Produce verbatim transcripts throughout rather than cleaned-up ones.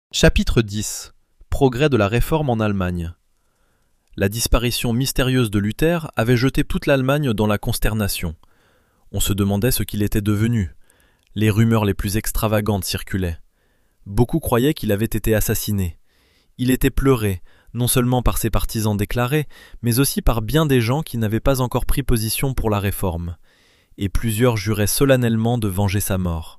Chapitre dix. Progrès de la Réforme en Allemagne. La disparition mystérieuse de Luther avait jeté toute l'Allemagne dans la consternation. On se demandait ce qu'il était devenu. Les rumeurs les plus extravagantes circulaient. Beaucoup croyaient qu'il avait été assassiné. Il était pleuré, non seulement par ses partisans déclarés, mais aussi par bien des gens qui n'avaient pas encore pris position pour la Réforme. Et plusieurs juraient solennellement de venger sa mort.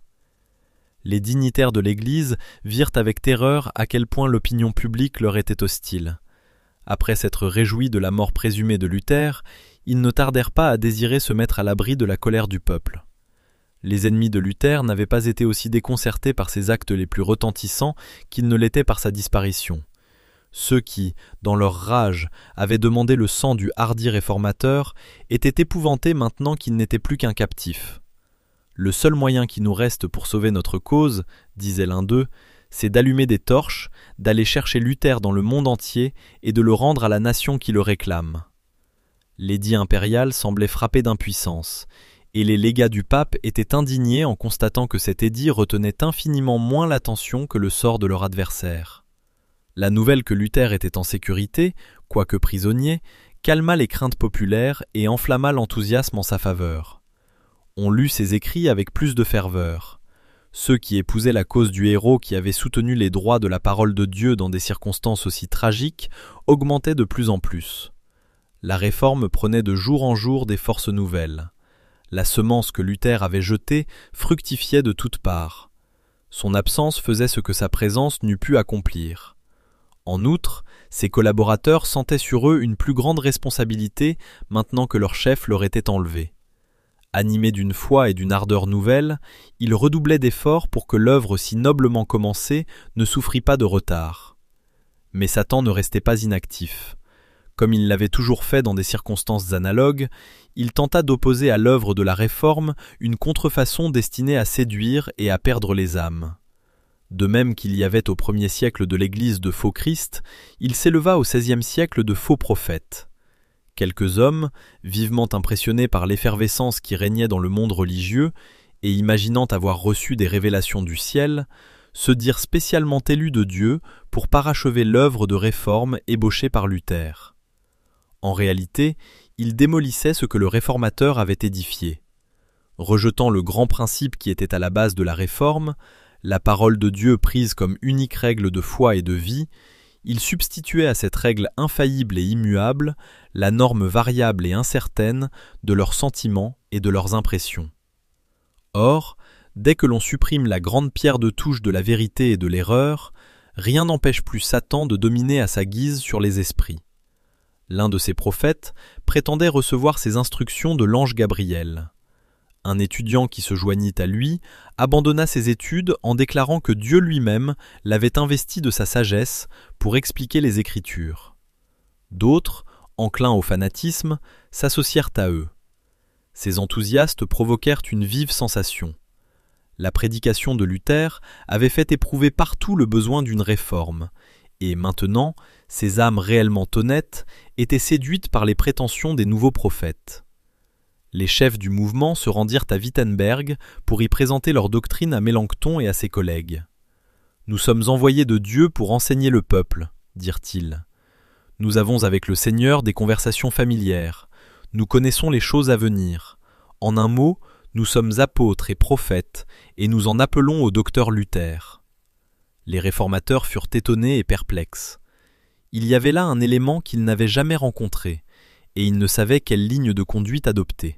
Les dignitaires de l'Église virent avec terreur à quel point l'opinion publique leur était hostile. Après s'être réjouis de la mort présumée de Luther, ils ne tardèrent pas à désirer se mettre à l'abri de la colère du peuple. Les ennemis de Luther n'avaient pas été aussi déconcertés par ses actes les plus retentissants qu'ils ne l'étaient par sa disparition. Ceux qui, dans leur rage, avaient demandé le sang du hardi réformateur étaient épouvantés maintenant qu'il n'était plus qu'un captif. Le seul moyen qui nous reste pour sauver notre cause, disait l'un d'eux, c'est d'allumer des torches, d'aller chercher Luther dans le monde entier et de le rendre à la nation qui le réclame. L'édit impérial semblait frappé d'impuissance, et les légats du pape étaient indignés en constatant que cet édit retenait infiniment moins l'attention que le sort de leur adversaire. La nouvelle que Luther était en sécurité, quoique prisonnier, calma les craintes populaires et enflamma l'enthousiasme en sa faveur. On lut ses écrits avec plus de ferveur. Ceux qui épousaient la cause du héros qui avait soutenu les droits de la parole de Dieu dans des circonstances aussi tragiques augmentaient de plus en plus. La Réforme prenait de jour en jour des forces nouvelles. La semence que Luther avait jetée fructifiait de toutes parts. Son absence faisait ce que sa présence n'eût pu accomplir. En outre, ses collaborateurs sentaient sur eux une plus grande responsabilité maintenant que leur chef leur était enlevé. Animés d'une foi et d'une ardeur nouvelle, ils redoublaient d'efforts pour que l'œuvre si noblement commencée ne souffrît pas de retard. Mais Satan ne restait pas inactif. Comme il l'avait toujours fait dans des circonstances analogues, il tenta d'opposer à l'œuvre de la Réforme une contrefaçon destinée à séduire et à perdre les âmes. De même qu'il y avait au premier siècle de l'Église de faux Christ, il s'éleva au seizième siècle de faux prophètes. Quelques hommes, vivement impressionnés par l'effervescence qui régnait dans le monde religieux et imaginant avoir reçu des révélations du ciel, se dirent spécialement élus de Dieu pour parachever l'œuvre de réforme ébauchée par Luther. En réalité, ils démolissaient ce que le réformateur avait édifié. Rejetant le grand principe qui était à la base de la réforme, la parole de Dieu prise comme unique règle de foi et de vie, il substituait à cette règle infaillible et immuable la norme variable et incertaine de leurs sentiments et de leurs impressions. Or, dès que l'on supprime la grande pierre de touche de la vérité et de l'erreur, rien n'empêche plus Satan de dominer à sa guise sur les esprits. L'un de ses prophètes prétendait recevoir ses instructions de l'ange Gabriel. Un étudiant qui se joignit à lui abandonna ses études en déclarant que Dieu lui-même l'avait investi de sa sagesse pour expliquer les Écritures. D'autres, enclins au fanatisme, s'associèrent à eux. Ces enthousiastes provoquèrent une vive sensation. La prédication de Luther avait fait éprouver partout le besoin d'une réforme, et maintenant, ces âmes réellement honnêtes étaient séduites par les prétentions des nouveaux prophètes. Les chefs du mouvement se rendirent à Wittenberg pour y présenter leur doctrine à Mélenchon et à ses collègues. « Nous sommes envoyés de Dieu pour enseigner le peuple, dirent-ils. Nous avons avec le Seigneur des conversations familières. Nous connaissons les choses à venir. En un mot, nous sommes apôtres et prophètes, et nous en appelons au docteur Luther. » Les réformateurs furent étonnés et perplexes. Il y avait là un élément qu'ils n'avaient jamais rencontré, et ils ne savaient quelle ligne de conduite adopter.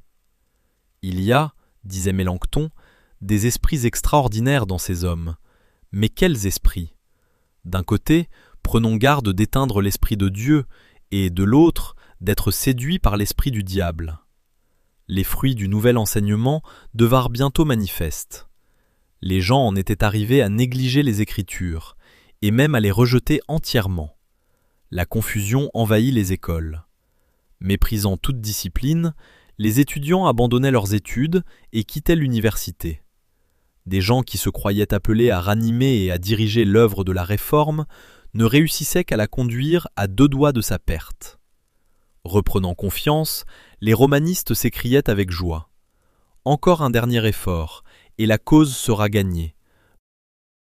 Il y a, disait Mélenchon, des esprits extraordinaires dans ces hommes. Mais quels esprits ? D'un côté, prenons garde d'éteindre l'esprit de Dieu, et de l'autre, d'être séduits par l'esprit du diable. Les fruits du nouvel enseignement devinrent bientôt manifestes. Les gens en étaient arrivés à négliger les Écritures, et même à les rejeter entièrement. La confusion envahit les écoles. Méprisant toute discipline, les étudiants abandonnaient leurs études et quittaient l'université. Des gens qui se croyaient appelés à ranimer et à diriger l'œuvre de la Réforme ne réussissaient qu'à la conduire à deux doigts de sa perte. Reprenant confiance, les romanistes s'écriaient avec joie. Encore un dernier effort, et la cause sera gagnée.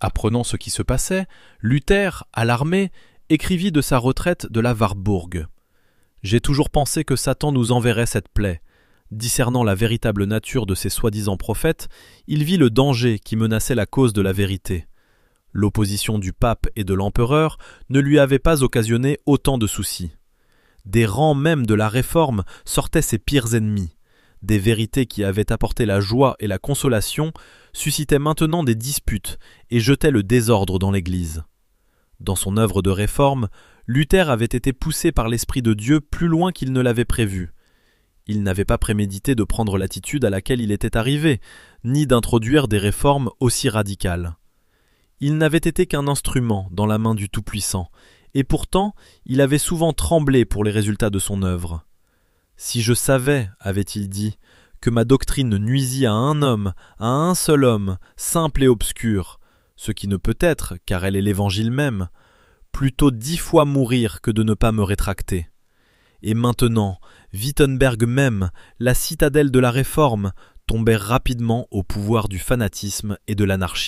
Apprenant ce qui se passait, Luther, alarmé, écrivit de sa retraite de la Wartburg. « J'ai toujours pensé que Satan nous enverrait cette plaie. » Discernant la véritable nature de ces soi-disant prophètes, il vit le danger qui menaçait la cause de la vérité. L'opposition du pape et de l'empereur ne lui avait pas occasionné autant de soucis. Des rangs même de la Réforme sortaient ses pires ennemis. Des vérités qui avaient apporté la joie et la consolation suscitaient maintenant des disputes et jetaient le désordre dans l'Église. Dans son œuvre de réforme, Luther avait été poussé par l'Esprit de Dieu plus loin qu'il ne l'avait prévu. Il n'avait pas prémédité de prendre l'attitude à laquelle il était arrivé, ni d'introduire des réformes aussi radicales. Il n'avait été qu'un instrument dans la main du Tout-Puissant, et pourtant il avait souvent tremblé pour les résultats de son œuvre. « Si je savais, avait-il dit, que ma doctrine nuisit à un homme, à un seul homme, simple et obscur, ce qui ne peut être, car elle est l'Évangile même, plutôt dix fois mourir que de ne pas me rétracter. Et maintenant, Wittenberg même, la citadelle de la Réforme, tombait rapidement au pouvoir du fanatisme et de l'anarchie. »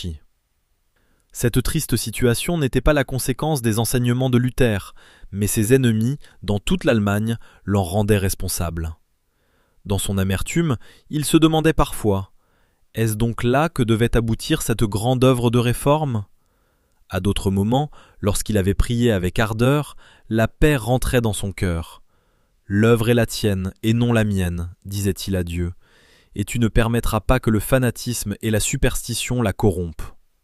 Cette triste situation n'était pas la conséquence des enseignements de Luther, mais ses ennemis, dans toute l'Allemagne, l'en rendaient responsable. Dans son amertume, il se demandait parfois « Est-ce donc là que devait aboutir cette grande œuvre de réforme ?» À d'autres moments, lorsqu'il avait prié avec ardeur, la paix rentrait dans son cœur. « L'œuvre est la tienne et non la mienne, disait-il à Dieu, et tu ne permettras pas que le fanatisme et la superstition la corrompent. »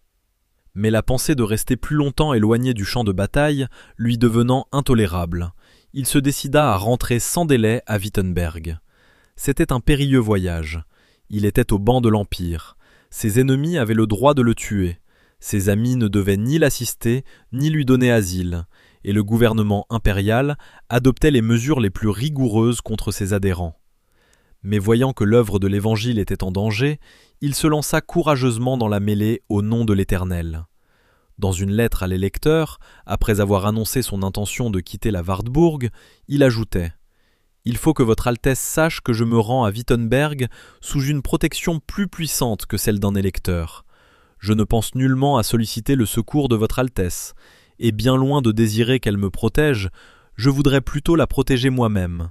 Mais la pensée de rester plus longtemps éloigné du champ de bataille lui devenant intolérable, il se décida à rentrer sans délai à Wittenberg. C'était un périlleux voyage. Il était au banc de l'Empire. Ses ennemis avaient le droit de le tuer. Ses amis ne devaient ni l'assister, ni lui donner asile, et le gouvernement impérial adoptait les mesures les plus rigoureuses contre ses adhérents. Mais voyant que l'œuvre de l'Évangile était en danger, il se lança courageusement dans la mêlée au nom de l'Éternel. Dans une lettre à l'électeur, après avoir annoncé son intention de quitter la Wartburg, il ajoutait « Il faut que votre Altesse sache que je me rends à Wittenberg sous une protection plus puissante que celle d'un électeur. Je ne pense nullement à solliciter le secours de votre Altesse, et bien loin de désirer qu'elle me protège, je voudrais plutôt la protéger moi-même.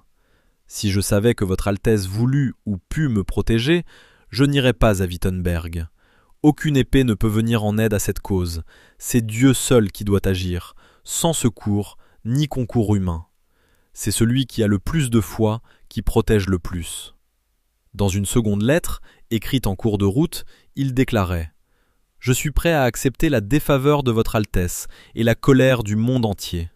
Si je savais que votre Altesse voulut ou put me protéger, je n'irais pas à Wittenberg. Aucune épée ne peut venir en aide à cette cause. C'est Dieu seul qui doit agir, sans secours ni concours humain. C'est celui qui a le plus de foi qui protège le plus. » Dans une seconde lettre, écrite en cours de route, il déclarait « Je suis prêt à accepter la défaveur de votre Altesse et la colère du monde entier.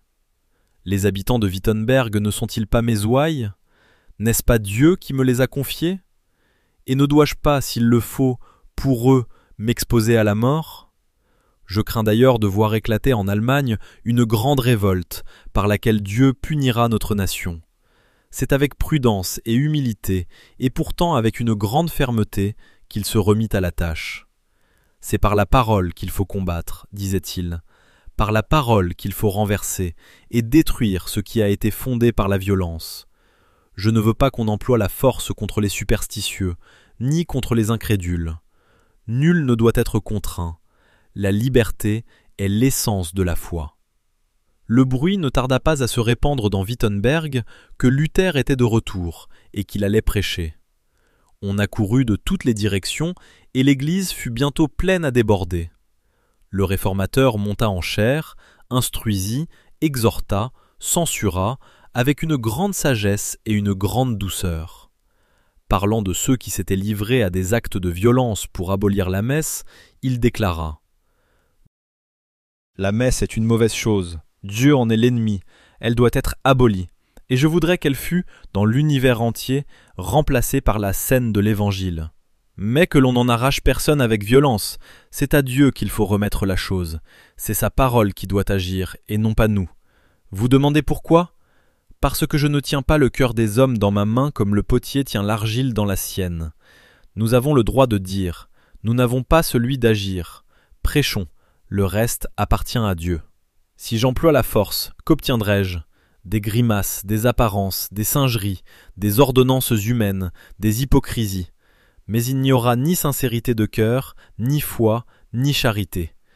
Les habitants de Wittenberg ne sont-ils pas mes ouailles ? N'est-ce pas Dieu qui me les a confiés ? Et ne dois-je pas, s'il le faut, pour eux, m'exposer à la mort ? Je crains d'ailleurs de voir éclater en Allemagne une grande révolte par laquelle Dieu punira notre nation. C'est avec prudence et humilité, et pourtant avec une grande fermeté, qu'il se remit à la tâche. C'est par la parole qu'il faut combattre, disait-il, par la parole qu'il faut renverser et détruire ce qui a été fondé par la violence. Je ne veux pas qu'on emploie la force contre les superstitieux, ni contre les incrédules. Nul ne doit être contraint. La liberté est l'essence de la foi. Le bruit ne tarda pas à se répandre dans Wittenberg que Luther était de retour et qu'il allait prêcher. On accourut de toutes les directions et l'église fut bientôt pleine à déborder. Le réformateur monta en chaire, instruisit, exhorta, censura, avec une grande sagesse et une grande douceur. Parlant de ceux qui s'étaient livrés à des actes de violence pour abolir la messe, il déclara « La messe est une mauvaise chose, Dieu en est l'ennemi, elle doit être abolie, et je voudrais qu'elle fût, dans l'univers entier, remplacée par la scène de l'Évangile. Mais que l'on n'en arrache personne avec violence, c'est à Dieu qu'il faut remettre la chose, c'est sa parole qui doit agir, et non pas nous. Vous demandez pourquoi ? Parce que je ne tiens pas le cœur des hommes dans ma main comme le potier tient l'argile dans la sienne. Nous avons le droit de dire, nous n'avons pas celui d'agir. Prêchons, le reste appartient à Dieu. Si j'emploie la force, qu'obtiendrai-je ? Des grimaces, des apparences, des singeries, des ordonnances humaines, des hypocrisies. Mais il n'y aura ni sincérité de cœur, ni foi, ni charité.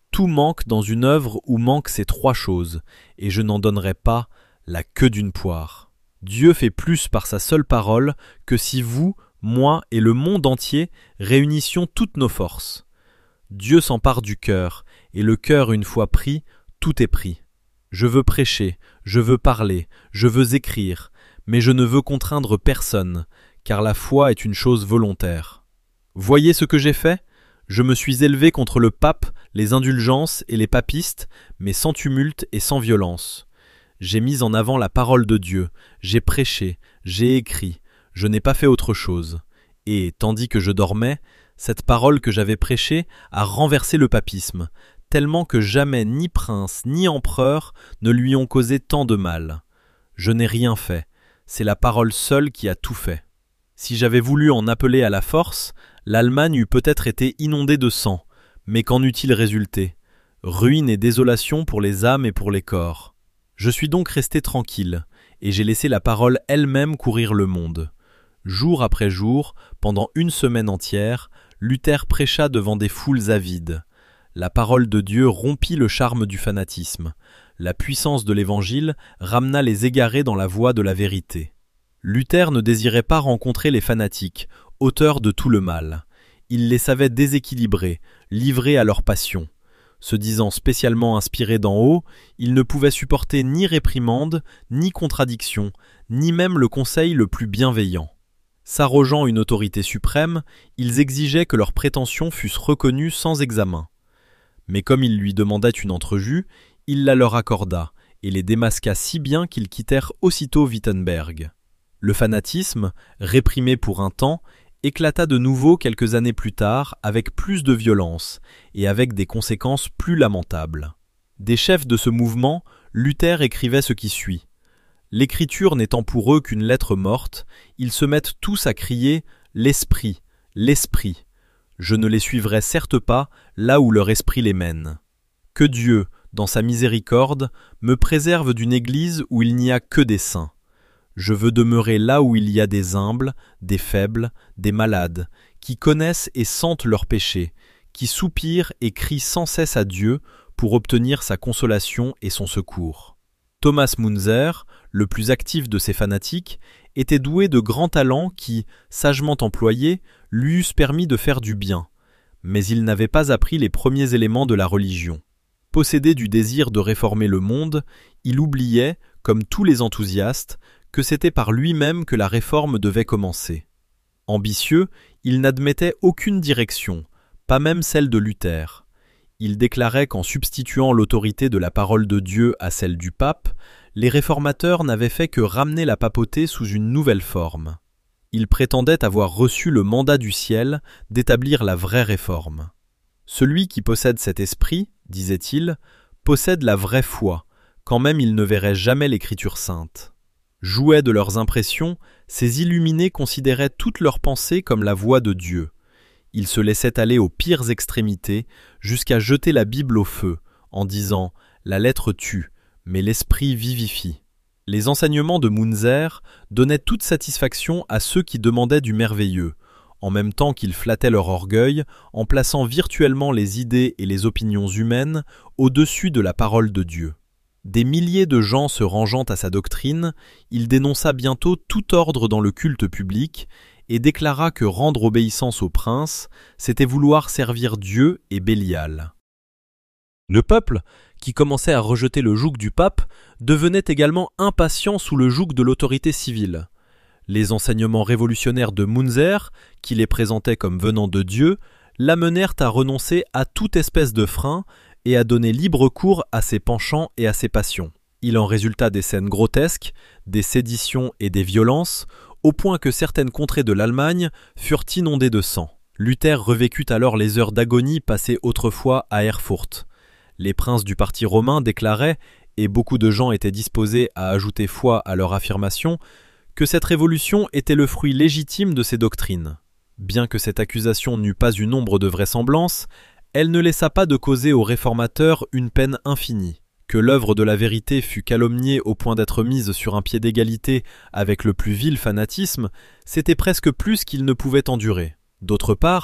Tout manque dans une œuvre où manquent ces trois choses, et je n'en donnerai pas la queue d'une poire. Dieu fait plus par sa seule parole que si vous, moi et le monde entier réunissions toutes nos forces. Dieu s'empare du cœur, et le cœur une fois pris, tout est pris. Je veux prêcher, je veux parler, je veux écrire, mais je ne veux contraindre personne, car la foi est une chose volontaire. Voyez ce que j'ai fait ? Je me suis élevé contre le pape, les indulgences et les papistes, mais sans tumulte et sans violence. J'ai mis en avant la parole de Dieu, j'ai prêché, j'ai écrit, je n'ai pas fait autre chose. Et, tandis que je dormais, cette parole que j'avais prêchée a renversé le papisme, tellement que jamais ni prince ni empereur ne lui ont causé tant de mal. Je n'ai rien fait, c'est la parole seule qui a tout fait. Si j'avais voulu en appeler à la force, l'Allemagne eût peut-être été inondée de sang, mais qu'en eût-il résulté ? Ruine et désolation pour les âmes et pour les corps. Je suis donc resté tranquille, et j'ai laissé la parole elle-même courir le monde. Jour après jour, pendant une semaine entière, Luther prêcha devant des foules avides. La parole de Dieu rompit le charme du fanatisme. La puissance de l'Évangile ramena les égarés dans la voie de la vérité. Luther ne désirait pas rencontrer les fanatiques, auteurs de tout le mal. Il les savait déséquilibrés, livrés à leur passion. Se disant spécialement inspiré d'en haut, il ne pouvait supporter ni réprimande, ni contradiction, ni même le conseil le plus bienveillant. S'arrogeant une autorité suprême, ils exigeaient que leurs prétentions fussent reconnues sans examen. Mais comme il lui demandait une entrevue, il la leur accorda, et les démasqua si bien qu'ils quittèrent aussitôt Wittenberg. Le fanatisme, réprimé pour un temps, éclata de nouveau quelques années plus tard avec plus de violence et avec des conséquences plus lamentables. Des chefs de ce mouvement, Luther écrivait ce qui suit. L'écriture n'étant pour eux qu'une lettre morte, ils se mettent tous à crier « l'esprit, l'esprit ». Je ne les suivrai certes pas là où leur esprit les mène. Que Dieu, dans sa miséricorde, me préserve d'une église où il n'y a que des saints. Je veux demeurer là où il y a des humbles, des faibles, des malades, qui connaissent et sentent leurs péchés, qui soupirent et crient sans cesse à Dieu pour obtenir sa consolation et son secours. Thomas Müntzer, le plus actif de ces fanatiques, était doué de grands talents qui, sagement employés, lui eussent permis de faire du bien, mais il n'avait pas appris les premiers éléments de la religion. Possédé du désir de réformer le monde, il oubliait, comme tous les enthousiastes, que c'était par lui-même que la réforme devait commencer. Ambitieux, il n'admettait aucune direction, pas même celle de Luther. Il déclarait qu'en substituant l'autorité de la parole de Dieu à celle du pape, les réformateurs n'avaient fait que ramener la papauté sous une nouvelle forme. Il prétendait avoir reçu le mandat du ciel d'établir la vraie réforme. Celui qui possède cet esprit, disait-il, possède la vraie foi, quand même il ne verrait jamais l'écriture sainte. Jouets de leurs impressions, ces illuminés considéraient toutes leurs pensées comme la voix de Dieu. Ils se laissaient aller aux pires extrémités, jusqu'à jeter la Bible au feu, en disant « la lettre tue, mais l'esprit vivifie ». Les enseignements de Müntzer donnaient toute satisfaction à ceux qui demandaient du merveilleux, en même temps qu'ils flattaient leur orgueil en plaçant virtuellement les idées et les opinions humaines au-dessus de la parole de Dieu. Des milliers de gens se rangeant à sa doctrine, il dénonça bientôt tout ordre dans le culte public et déclara que rendre obéissance au prince, c'était vouloir servir Dieu et Bélial. Le peuple, qui commençait à rejeter le joug du pape, devenait également impatient sous le joug de l'autorité civile. Les enseignements révolutionnaires de Müntzer, qui les présentait comme venant de Dieu, l'amenèrent à renoncer à toute espèce de frein et à donner libre cours à ses penchants et à ses passions. Il en résulta des scènes grotesques, des séditions et des violences, au point que certaines contrées de l'Allemagne furent inondées de sang. Luther revécut alors les heures d'agonie passées autrefois à Erfurt. Les princes du parti romain déclaraient, et beaucoup de gens étaient disposés à ajouter foi à leur affirmation, que cette révolution était le fruit légitime de ses doctrines. Bien que cette accusation n'eût pas eu nombre de vraisemblance, elle ne laissa pas de causer aux réformateurs une peine infinie. Que l'œuvre de la vérité fût calomniée au point d'être mise sur un pied d'égalité avec le plus vil fanatisme, c'était presque plus qu'ils ne pouvaient endurer. D'autre part,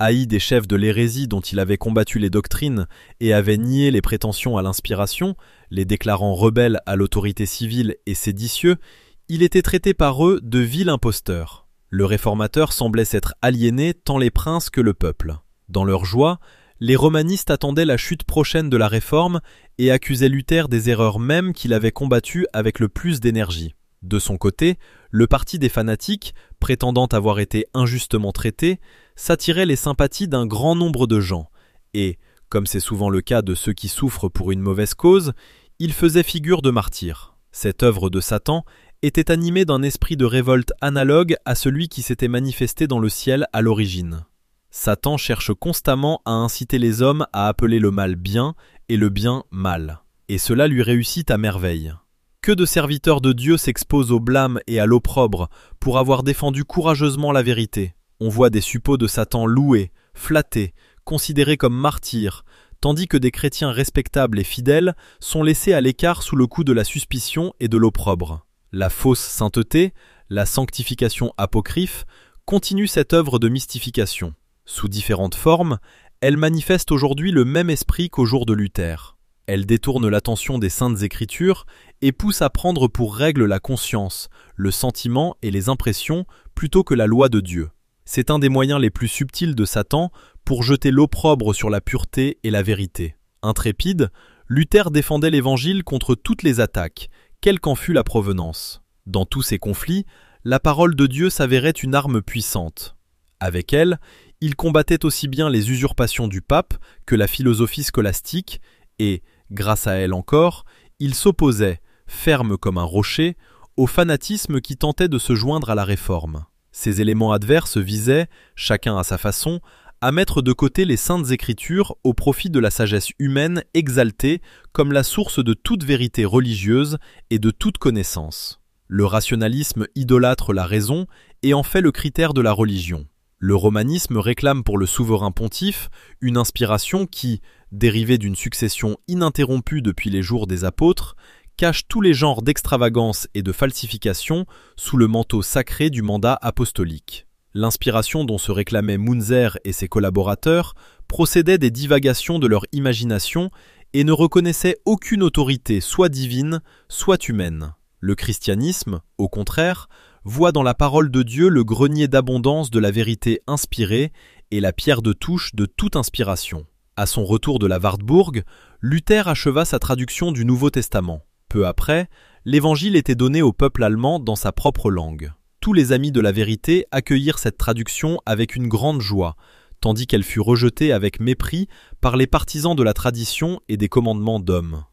Haï des chefs de l'hérésie dont il avait combattu les doctrines et avait nié les prétentions à l'inspiration, les déclarant rebelles à l'autorité civile et séditieux, il était traité par eux de vil imposteur. Le réformateur semblait s'être aliéné tant les princes que le peuple. Dans leur joie, les romanistes attendaient la chute prochaine de la réforme et accusaient Luther des erreurs mêmes qu'il avait combattues avec le plus d'énergie. De son côté, le parti des fanatiques, prétendant avoir été injustement traité, s'attirait les sympathies d'un grand nombre de gens, et, comme c'est souvent le cas de ceux qui souffrent pour une mauvaise cause, il faisait figure de martyr. Cette œuvre de Satan était animée d'un esprit de révolte analogue à celui qui s'était manifesté dans le ciel à l'origine. Satan cherche constamment à inciter les hommes à appeler le mal bien et le bien mal, et cela lui réussit à merveille. Que de serviteurs de Dieu s'exposent au blâme et à l'opprobre pour avoir défendu courageusement la vérité. On voit des suppôts de Satan loués, flattés, considérés comme martyrs, tandis que des chrétiens respectables et fidèles sont laissés à l'écart sous le coup de la suspicion et de l'opprobre. La fausse sainteté, la sanctification apocryphe, continue cette œuvre de mystification. Sous différentes formes, elle manifeste aujourd'hui le même esprit qu'au jour de Luther. Elle détourne l'attention des saintes écritures et pousse à prendre pour règle la conscience, le sentiment et les impressions plutôt que la loi de Dieu. C'est un des moyens les plus subtils de Satan pour jeter l'opprobre sur la pureté et la vérité. Intrépide, Luther défendait l'Évangile contre toutes les attaques, quelle qu'en fût la provenance. Dans tous ces conflits, la parole de Dieu s'avérait une arme puissante. Avec elle, il combattait aussi bien les usurpations du pape que la philosophie scolastique et, grâce à elle encore, il s'opposait, ferme comme un rocher, au fanatisme qui tentait de se joindre à la réforme. Ces éléments adverses visaient, chacun à sa façon, à mettre de côté les saintes écritures au profit de la sagesse humaine exaltée comme la source de toute vérité religieuse et de toute connaissance. Le rationalisme idolâtre la raison et en fait le critère de la religion. Le romanisme réclame pour le souverain pontife une inspiration qui, dérivée d'une succession ininterrompue depuis les jours des apôtres, cache tous les genres d'extravagance et de falsification sous le manteau sacré du mandat apostolique. L'inspiration dont se réclamaient Munzer et ses collaborateurs procédait des divagations de leur imagination et ne reconnaissait aucune autorité soit divine, soit humaine. Le christianisme, au contraire, voit dans la parole de Dieu le grenier d'abondance de la vérité inspirée et la pierre de touche de toute inspiration. À son retour de la Wartburg, Luther acheva sa traduction du Nouveau Testament. Peu après, l'Évangile était donné au peuple allemand dans sa propre langue. Tous les amis de la vérité accueillirent cette traduction avec une grande joie, tandis qu'elle fut rejetée avec mépris par les partisans de la tradition et des commandements d'hommes.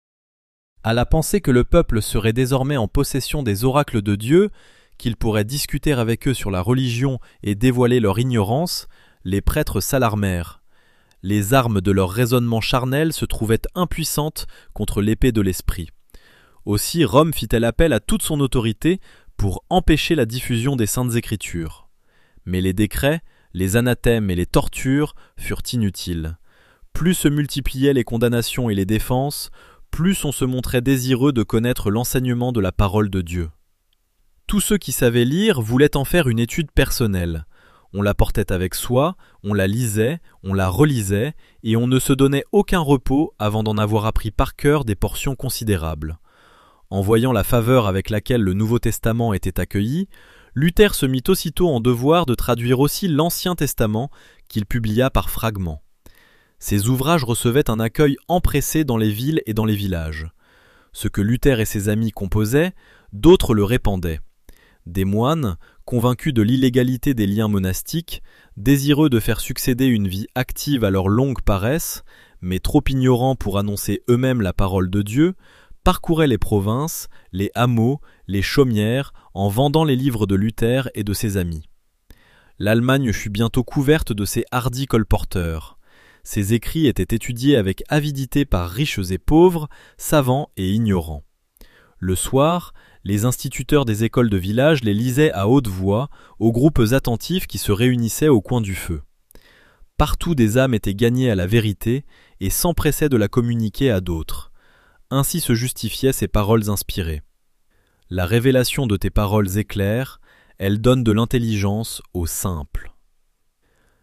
À la pensée que le peuple serait désormais en possession des oracles de Dieu, qu'il pourrait discuter avec eux sur la religion et dévoiler leur ignorance, les prêtres s'alarmèrent. Les armes de leur raisonnement charnel se trouvaient impuissantes contre l'épée de l'esprit. Aussi Rome fit-elle appel à toute son autorité pour empêcher la diffusion des saintes écritures. Mais les décrets, les anathèmes et les tortures furent inutiles. Plus se multipliaient les condamnations et les défenses, plus on se montrait désireux de connaître l'enseignement de la parole de Dieu. Tous ceux qui savaient lire voulaient en faire une étude personnelle. On la portait avec soi, on la lisait, on la relisait, et on ne se donnait aucun repos avant d'en avoir appris par cœur des portions considérables. En voyant la faveur avec laquelle le Nouveau Testament était accueilli, Luther se mit aussitôt en devoir de traduire aussi l'Ancien Testament qu'il publia par fragments. Ses ouvrages recevaient un accueil empressé dans les villes et dans les villages. Ce que Luther et ses amis composaient, d'autres le répandaient. Des moines, convaincus de l'illégalité des liens monastiques, désireux de faire succéder une vie active à leur longue paresse, mais trop ignorants pour annoncer eux-mêmes la parole de Dieu, parcouraient les provinces, les hameaux, les chaumières, en vendant les livres de Luther et de ses amis. L'Allemagne fut bientôt couverte de ces hardis colporteurs. Ses écrits étaient étudiés avec avidité par riches et pauvres, savants et ignorants. Le soir, les instituteurs des écoles de village les lisaient à haute voix aux groupes attentifs qui se réunissaient au coin du feu. Partout des âmes étaient gagnées à la vérité et s'empressaient de la communiquer à d'autres. Ainsi se justifiaient ces paroles inspirées. La révélation de tes paroles éclaire, elle donne de l'intelligence aux simples.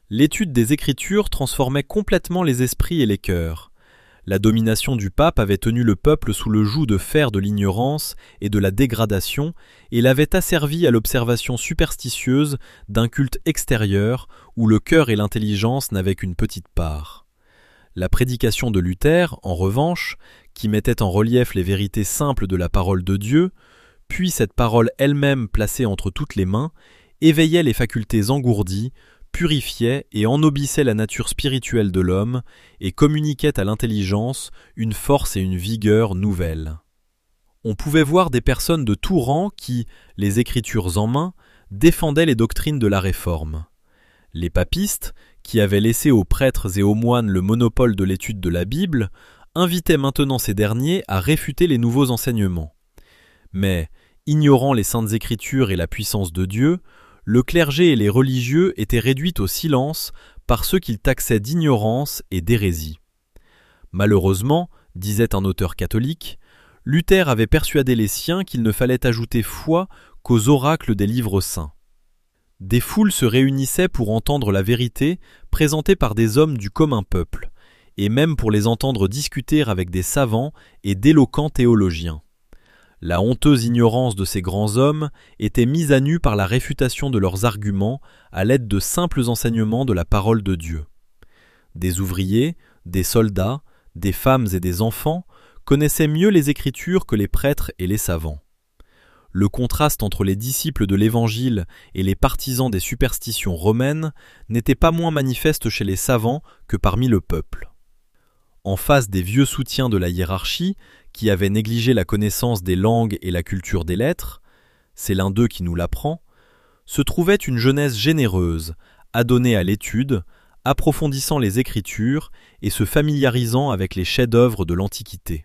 L'étude des Écritures transformait complètement les esprits et les cœurs. La domination du pape avait tenu le peuple sous le joug de fer de l'ignorance et de la dégradation et l'avait asservi à l'observation superstitieuse d'un culte extérieur où le cœur et l'intelligence n'avaient qu'une petite part. La prédication de Luther, en revanche, qui mettait en relief les vérités simples de la parole de Dieu, puis cette parole elle-même placée entre toutes les mains, éveillait les facultés engourdies, purifiait et ennoblissait la nature spirituelle de l'homme et communiquait à l'intelligence une force et une vigueur nouvelles. On pouvait voir des personnes de tout rang qui, les Écritures en main, défendaient les doctrines de la Réforme. Les papistes, qui avaient laissé aux prêtres et aux moines le monopole de l'étude de la Bible, invitaient maintenant ces derniers à réfuter les nouveaux enseignements. Mais, ignorant les saintes Écritures et la puissance de Dieu, le clergé et les religieux étaient réduits au silence par ceux qu'ils taxaient d'ignorance et d'hérésie. Malheureusement, disait un auteur catholique, Luther avait persuadé les siens qu'il ne fallait ajouter foi qu'aux oracles des livres saints. Des foules se réunissaient pour entendre la vérité présentée par des hommes du commun peuple, et même pour les entendre discuter avec des savants et d'éloquents théologiens. La honteuse ignorance de ces grands hommes était mise à nu par la réfutation de leurs arguments à l'aide de simples enseignements de la parole de Dieu. Des ouvriers, des soldats, des femmes et des enfants connaissaient mieux les Écritures que les prêtres et les savants. Le contraste entre les disciples de l'Évangile et les partisans des superstitions romaines n'était pas moins manifeste chez les savants que parmi le peuple. En face des vieux soutiens de la hiérarchie, qui avaient négligé la connaissance des langues et la culture des lettres, c'est l'un d'eux qui nous l'apprend, se trouvait une jeunesse généreuse, adonnée à l'étude, approfondissant les Écritures et se familiarisant avec les chefs-d'œuvre de l'Antiquité.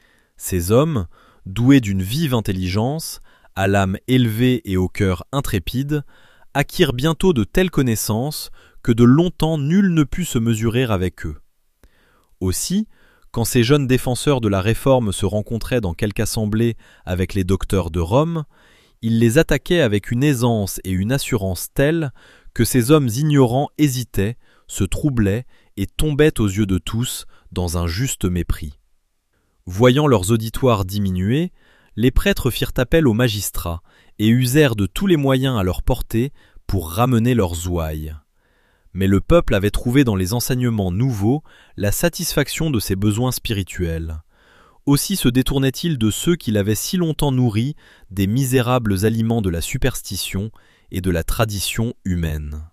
Ces hommes, doués d'une vive intelligence, à l'âme élevée et au cœur intrépide, acquirent bientôt de telles connaissances que de longtemps nul ne put se mesurer avec eux. Aussi, quand ces jeunes défenseurs de la Réforme se rencontraient dans quelque assemblée avec les docteurs de Rome, ils les attaquaient avec une aisance et une assurance telles que ces hommes ignorants hésitaient, se troublaient et tombaient aux yeux de tous dans un juste mépris. Voyant leurs auditoires diminuer, les prêtres firent appel aux magistrats et usèrent de tous les moyens à leur portée pour ramener leurs ouailles. Mais le peuple avait trouvé dans les enseignements nouveaux la satisfaction de ses besoins spirituels. Aussi se détournait-il de ceux qui l'avaient si longtemps nourri des misérables aliments de la superstition et de la tradition humaine.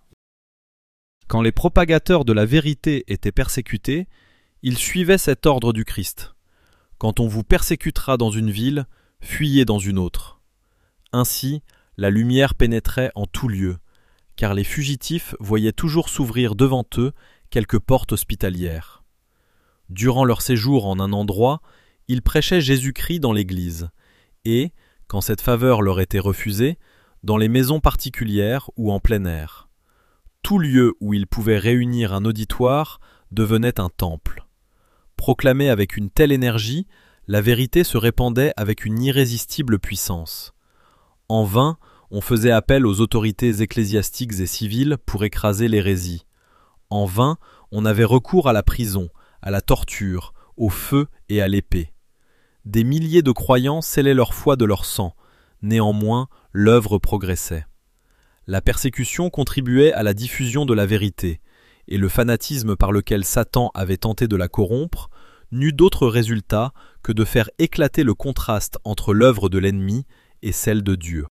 Quand les propagateurs de la vérité étaient persécutés, ils suivaient cet ordre du Christ. Quand on vous persécutera dans une ville, fuyez dans une autre. Ainsi, la lumière pénétrait en tout lieu, car les fugitifs voyaient toujours s'ouvrir devant eux quelques portes hospitalières. Durant leur séjour en un endroit, ils prêchaient Jésus-Christ dans l'église, et, quand cette faveur leur était refusée, dans les maisons particulières ou en plein air. Tout lieu où ils pouvaient réunir un auditoire devenait un temple. Proclamée avec une telle énergie, la vérité se répandait avec une irrésistible puissance. En vain, on faisait appel aux autorités ecclésiastiques et civiles pour écraser l'hérésie. En vain, on avait recours à la prison, à la torture, au feu et à l'épée. Des milliers de croyants scellaient leur foi de leur sang. Néanmoins, l'œuvre progressait. La persécution contribuait à la diffusion de la vérité, et le fanatisme par lequel Satan avait tenté de la corrompre n'eut d'autre résultat que de faire éclater le contraste entre l'œuvre de l'ennemi et celle de Dieu.